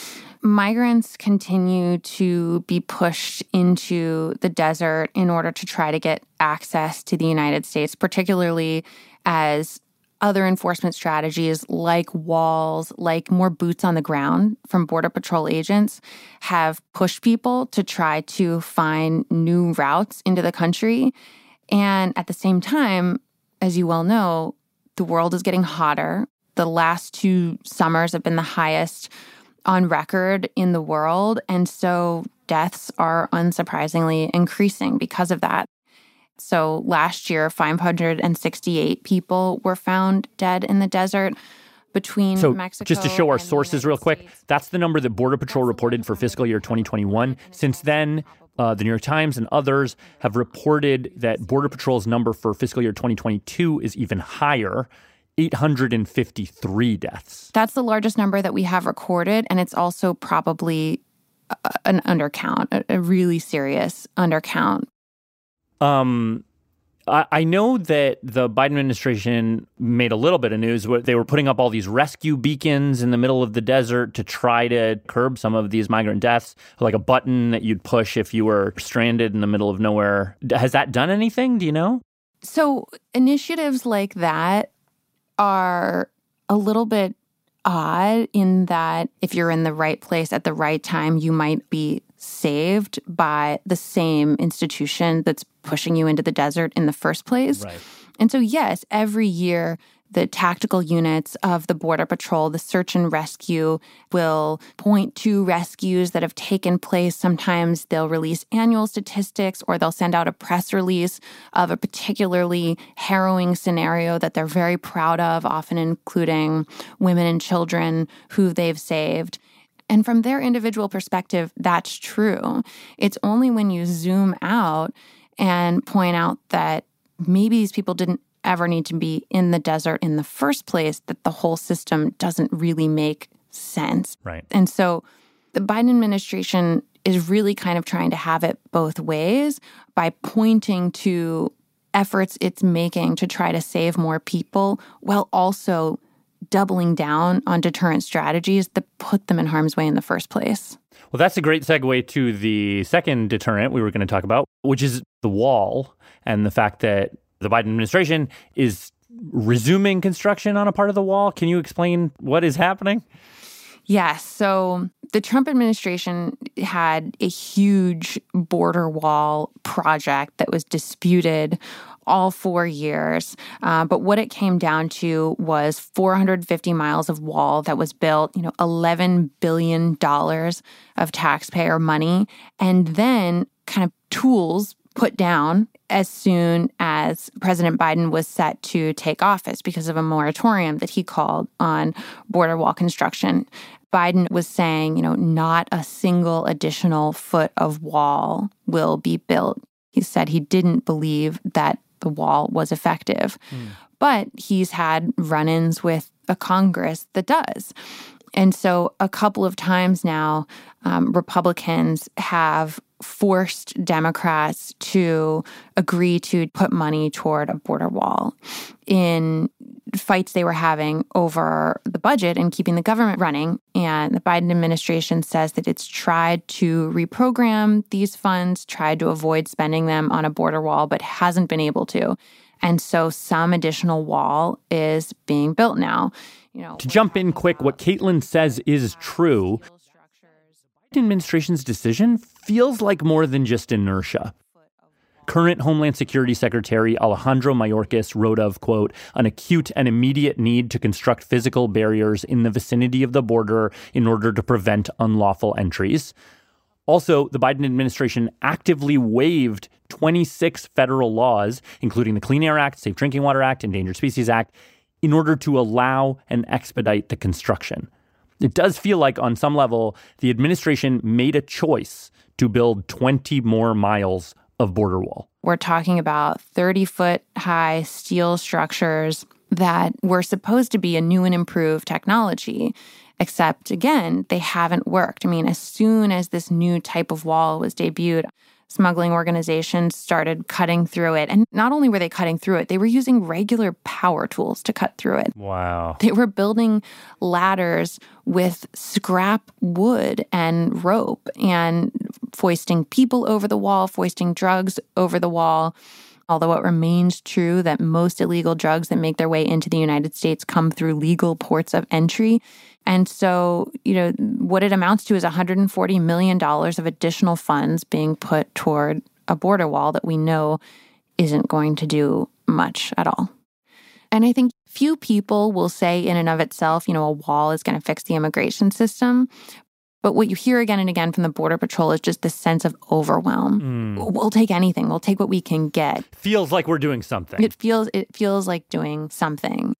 Migrants continue to be pushed into the desert in order to try to get access to the United States, particularly as other enforcement strategies like walls, like more boots on the ground from Border Patrol agents have pushed people to try to find new routes into the country. And at the same time, as you well know, the world is getting hotter. The last 2 summers have been the highest on record in the world. And so deaths are unsurprisingly increasing because of that. So last year, 568 people were found dead in the desert between Mexico. Just to show our sources real quick, that's the number that Border Patrol reported for fiscal year 2021. Since then, the New York Times and others have reported that Border Patrol's number for fiscal year 2022 is even higher, 853 deaths. That's the largest number that we have recorded, and it's also probably an undercount, a really serious undercount. I know that the Biden administration made a little bit of news where they were putting up all these rescue beacons in the middle of the desert to try to curb some of these migrant deaths, like a button that you'd push if you were stranded in the middle of nowhere. Has that done anything? Do you know? So initiatives like that are a little bit odd in that if you're in the right place at the right time, you might be saved by the same institution that's pushing you into the desert in the first place. Right. And so, yes, every year, the tactical units of the Border Patrol, the search and rescue, will point to rescues that have taken place. Sometimes they'll release annual statistics or they'll send out a press release of a particularly harrowing scenario that they're very proud of, often including women and children who they've saved. And from their individual perspective, that's true. It's only when you zoom out and point out that maybe these people didn't ever need to be in the desert in the first place that the whole system doesn't really make sense. Right. And so the Biden administration is really kind of trying to have it both ways by pointing to efforts it's making to try to save more people while also doubling down on deterrent strategies that put them in harm's way in the first place. Well, that's a great segue to the second deterrent we were going to talk about, which is the wall and the fact that the Biden administration is resuming construction on a part of the wall. Can you explain what is happening? Yes. So the Trump administration had a huge border wall project that was disputed all 4 years. But what it came down to was 450 miles of wall that was built, $11 billion of taxpayer money, and then kind of tools put down as soon as President Biden was set to take office because of a moratorium that he called on border wall construction. Biden was saying, not a single additional foot of wall will be built. He said he didn't believe that the wall was effective. But he's had run-ins with a Congress that does. And so a couple of times now, Republicans have forced Democrats to agree to put money toward a border wall in fights they were having over the budget and keeping the government running. And the Biden administration says that it's tried to reprogram these funds, tried to avoid spending them on a border wall, but hasn't been able to. And so some additional wall is being built now. To jump in quick, what Caitlin says is true. The Biden administration's decision feels like more than just inertia. Current Homeland Security Secretary Alejandro Mayorkas wrote of, quote, an acute and immediate need to construct physical barriers in the vicinity of the border in order to prevent unlawful entries. Also, the Biden administration actively waived 26 federal laws, including the Clean Air Act, Safe Drinking Water Act, Endangered Species Act, in order to allow and expedite the construction. It does feel like, on some level, the administration made a choice to build 20 more miles of border wall. We're talking about 30-foot high steel structures that were supposed to be a new and improved technology, except, again, they haven't worked. I mean, as soon as this new type of wall was debuted, smuggling organizations started cutting through it. And not only were they cutting through it, they were using regular power tools to cut through it. Wow. They were building ladders with scrap wood and rope and foisting people over the wall, foisting drugs over the wall. Although it remains true that most illegal drugs that make their way into the United States come through legal ports of entry. And so, what it amounts to is $140 million of additional funds being put toward a border wall that we know isn't going to do much at all. And I think few people will say in and of itself, a wall is going to fix the immigration system. But what you hear again and again from the Border Patrol is just this sense of overwhelm. We'll take anything. We'll take what we can get. Feels like we're doing something. It feels like doing something.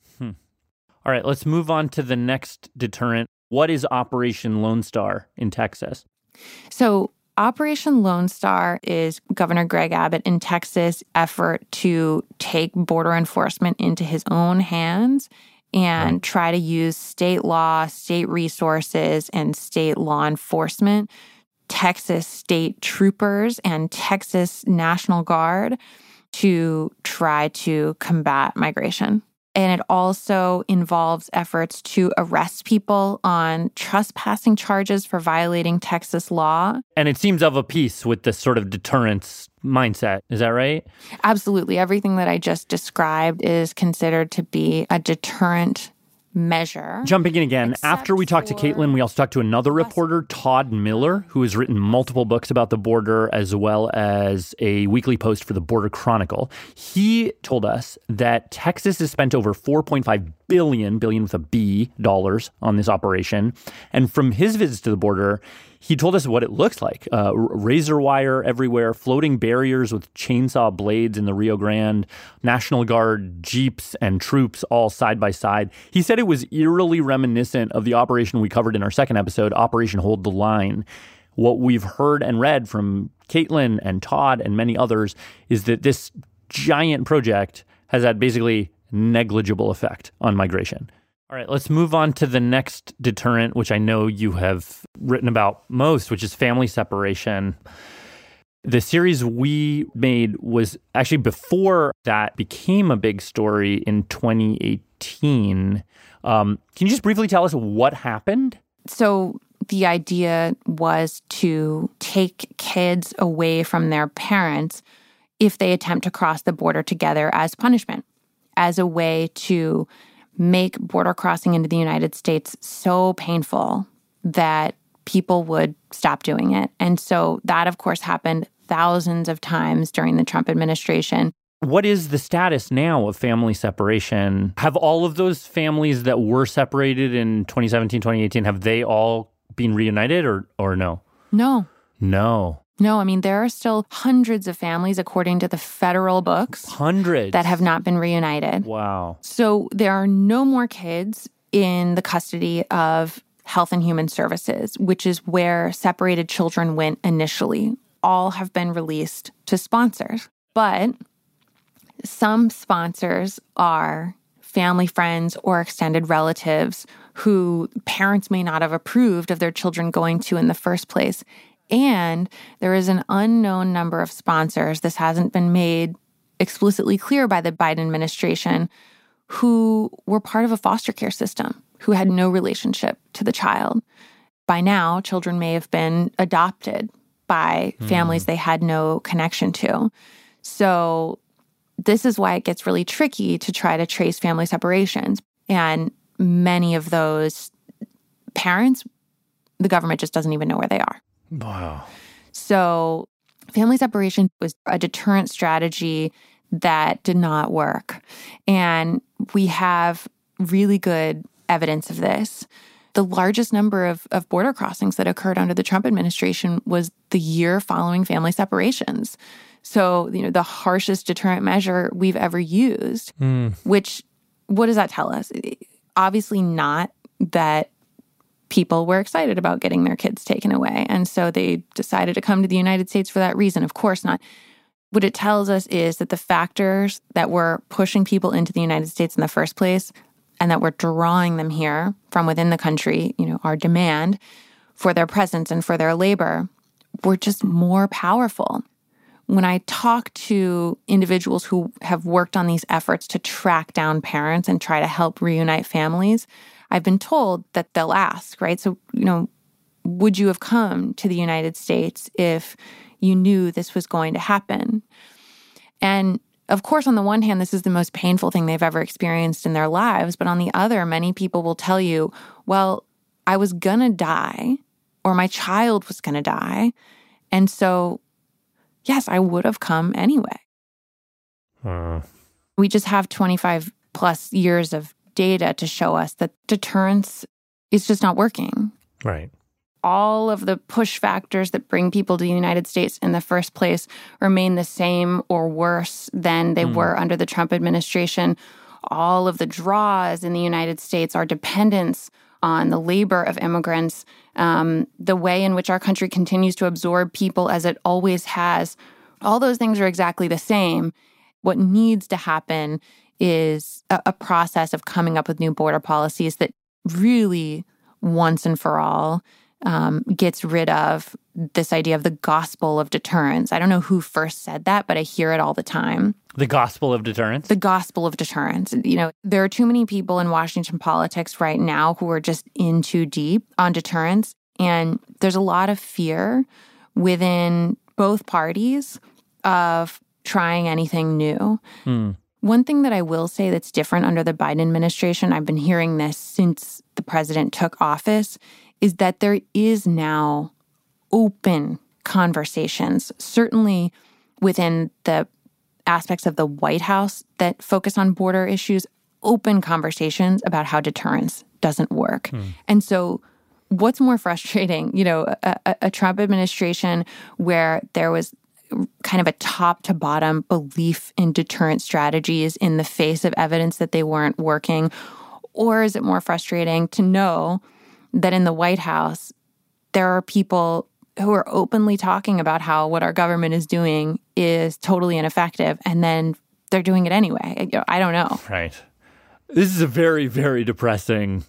All right, let's move on to the next deterrent. What is Operation Lone Star in Texas? So Operation Lone Star is Governor Greg Abbott in Texas' effort to take border enforcement into his own hands and try to use state law, state resources, and state law enforcement Texas state troopers and Texas National Guard to try to combat migration. And it also involves efforts to arrest people on trespassing charges for violating Texas law. And it seems of a piece with this sort of deterrence mindset. Is that right? Absolutely. Everything that I just described is considered to be a deterrent measure. Jumping in again, after we talked to Caitlin, we also talked to another reporter, Todd Miller, who has written multiple books about the border, as well as a weekly post for the Border Chronicle. He told us that Texas has spent over $4.5 billion with a B, dollars on this operation. And from his visits to the border, he told us what it looks like. Razor wire everywhere, floating barriers with chainsaw blades in the Rio Grande, National Guard jeeps and troops all side by side. He said it was eerily reminiscent of the operation we covered in our second episode, Operation Hold the Line. What we've heard and read from Caitlin and Todd and many others is that this giant project has had basically negligible effect on migration. All right, let's move on to the next deterrent, which I know you have written about most, which is family separation. The series we made was actually before that became a big story in 2018. Can you just briefly tell us what happened? So the idea was to take kids away from their parents if they attempt to cross the border together as punishment, as a way to make border crossing into the United States so painful that people would stop doing it. And so that, of course, happened thousands of times during the Trump administration. What is the status now of family separation? Have all of those families that were separated in 2017, 2018, have they all been reunited or no? No. No, I mean, there are still hundreds of families, according to the federal books. Hundreds? That have not been reunited. Wow. So there are no more kids in the custody of Health and Human Services, which is where separated children went initially. All have been released to sponsors. But some sponsors are family friends or extended relatives who parents may not have approved of their children going to in the first place. And there is an unknown number of sponsors, this hasn't been made explicitly clear by the Biden administration, who were part of a foster care system, who had no relationship to the child. By now, children may have been adopted by families they had no connection to. So this is why it gets really tricky to try to trace family separations. And many of those parents, the government just doesn't even know where they are. Wow. So family separation was a deterrent strategy that did not work. And we have really good evidence of this. The largest number of border crossings that occurred under the Trump administration was the year following family separations. So, the harshest deterrent measure we've ever used, which, what does that tell us? Obviously not that people were excited about getting their kids taken away. And so they decided to come to the United States for that reason. Of course not. What it tells us is that the factors that were pushing people into the United States in the first place and that were drawing them here from within the country, our demand for their presence and for their labor, were just more powerful. When I talk to individuals who have worked on these efforts to track down parents and try to help reunite families, I've been told that they'll ask, right? So, would you have come to the United States if you knew this was going to happen? And of course, on the one hand, this is the most painful thing they've ever experienced in their lives. But on the other, many people will tell you, well, I was going to die, or my child was going to die. And so, yes, I would have come anyway. We just have 25 plus years of data to show us that deterrence is just not working. Right. All of the push factors that bring people to the United States in the first place remain the same or worse than they were under the Trump administration. All of the draws in the United States, our dependence on the labor of immigrants, the way in which our country continues to absorb people as it always has, all those things are exactly the same. What needs to happen is a process of coming up with new border policies that really, once and for all, gets rid of this idea of the gospel of deterrence. I don't know who first said that, but I hear it all the time. The gospel of deterrence? The gospel of deterrence. You know, there are too many people in Washington politics right now who are just in too deep on deterrence. And there's a lot of fear within both parties of trying anything new. One thing that I will say that's different under the Biden administration, I've been hearing this since the president took office, is that there is now open conversations, certainly within the aspects of the White House that focus on border issues, open conversations about how deterrence doesn't work. And so what's more frustrating, you know, a Trump administration where there was kind of a top to bottom belief in deterrent strategies in the face of evidence that they weren't working? Or is it more frustrating to know that in the White House, there are people who are openly talking about how what our government is doing is totally ineffective, and then they're doing it anyway? I don't know. Right. This is a very, very depressing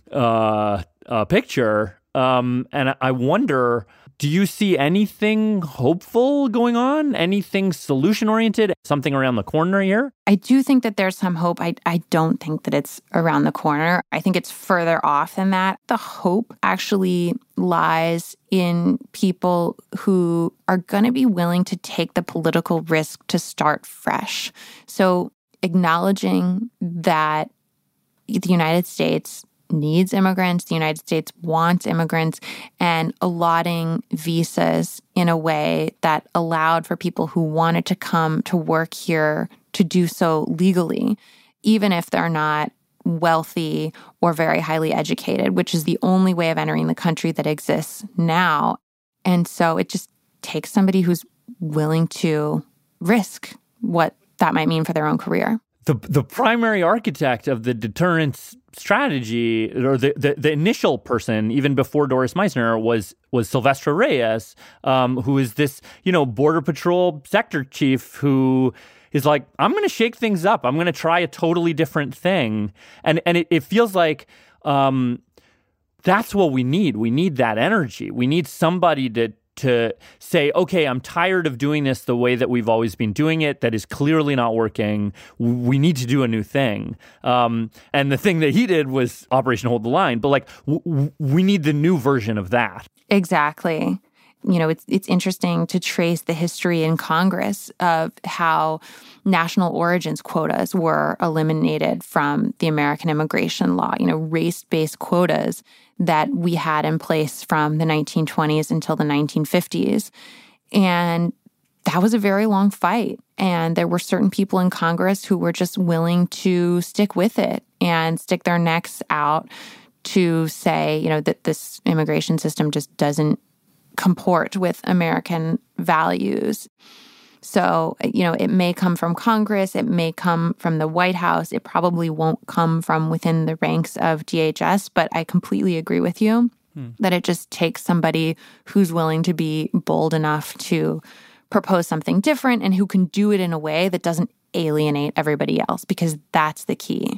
picture. And I wonder, do you see anything hopeful going on? Anything solution-oriented? Something around the corner here? I do think that there's some hope. I don't think that it's around the corner. I think it's further off than that. The hope actually lies in people who are going to be willing to take the political risk to start fresh. So acknowledging that the United States needs immigrants, the United States wants immigrants, and allotting visas in a way that allowed for people who wanted to come to work here to do so legally, even if they're not wealthy or very highly educated, which is the only way of entering the country that exists now. And so it just takes somebody who's willing to risk what that might mean for their own career. The primary architect of the deterrence strategy, or the initial person, even before Doris Meissner, was Silvestre Reyes, who is this, Border Patrol sector chief who is like, I'm going to shake things up. I'm going to try a totally different thing. And it feels like that's what we need. We need that energy. We need somebody to say, okay, I'm tired of doing this the way that we've always been doing it. That is clearly not working. We need to do a new thing. And the thing that he did was Operation Hold the Line. But we need the new version of that. Exactly. It's interesting to trace the history in Congress of how national origins quotas were eliminated from the American immigration law, race-based quotas that we had in place from the 1920s until the 1950s. And that was a very long fight. And there were certain people in Congress who were just willing to stick with it and stick their necks out to say, that this immigration system just doesn't comport with American values. So, it may come from Congress, it may come from the White House, it probably won't come from within the ranks of DHS, but I completely agree with you that it just takes somebody who's willing to be bold enough to propose something different and who can do it in a way that doesn't alienate everybody else, because that's the key.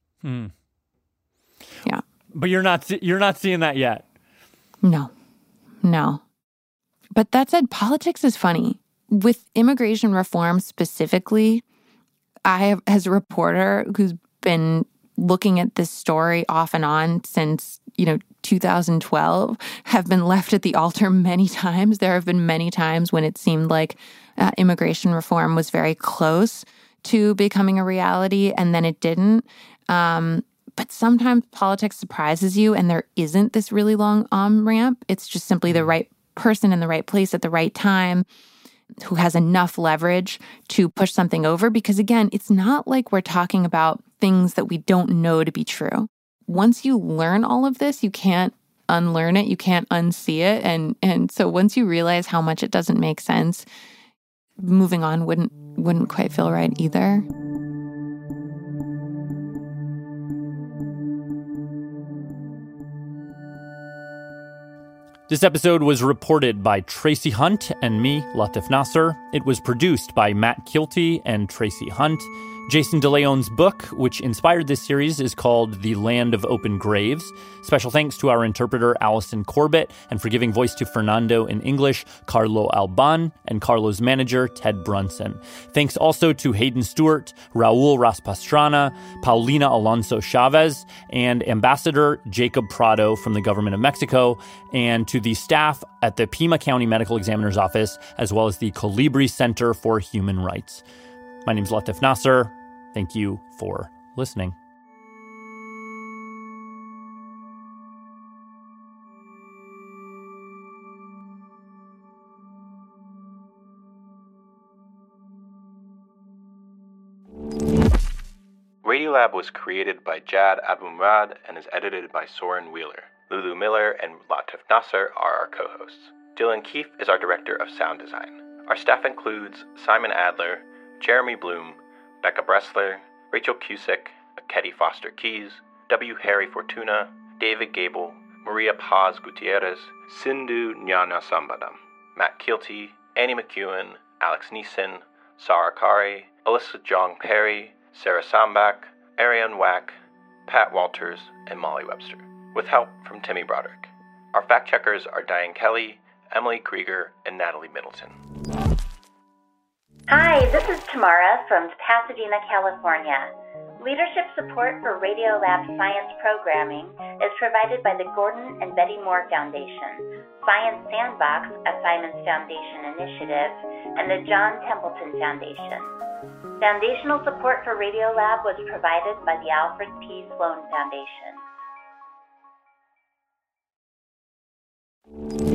Yeah. But you're not seeing that yet. No. But that said, politics is funny. With immigration reform specifically, as a reporter who's been looking at this story off and on since, 2012, have been left at the altar many times. There have been many times when it seemed like immigration reform was very close to becoming a reality, and then it didn't. But sometimes politics surprises you, and there isn't this really long on-ramp. It's just simply the right person in the right place at the right time who has enough leverage to push something over. Because again, it's not like we're talking about things that we don't know to be true. Once you learn all of this, you can't unlearn it. You can't unsee it. And so once you realize how much it doesn't make sense, moving on wouldn't quite feel right either. This episode was reported by Tracy Hunt and me, Latif Nasser. It was produced by Matt Kilty and Tracy Hunt. Jason DeLeon's book, which inspired this series, is called The Land of Open Graves. Special thanks to our interpreter, Allison Corbett, and for giving voice to Fernando in English, Carlo Alban, and Carlo's manager, Ted Brunson. Thanks also to Hayden Stewart, Raul Raspastrana, Paulina Alonso Chavez, and Ambassador Jacob Prado from the Government of Mexico, and to the staff at the Pima County Medical Examiner's Office, as well as the Colibri Center for Human Rights. My name is Latif Nasser. Thank you for listening. Radiolab was created by Jad Abumrad and is edited by Soren Wheeler. Lulu Miller and Latif Nasser are our co-hosts. Dylan Keefe is our director of sound design. Our staff includes Simon Adler, Jeremy Bloom, Becca Bressler, Rachel Cusick, Ketty Foster Keys, W. Harry Fortuna, David Gable, Maria Paz Gutierrez, Sindhu Nyanasambadam, Matt Keelty, Annie McEwen, Alex Neeson, Sarah Kari, Alyssa Jong Perry, Sarah Sambach, Ariane Wack, Pat Walters, and Molly Webster, with help from Timmy Broderick. Our fact-checkers are Diane Kelly, Emily Krieger, and Natalie Middleton. Hi, this is Tamara from Pasadena, California. Leadership support for Radiolab science programming is provided by the Gordon and Betty Moore Foundation, Science Sandbox, a Simons Foundation initiative, and the John Templeton Foundation. Foundational support for Radiolab was provided by the Alfred P. Sloan Foundation.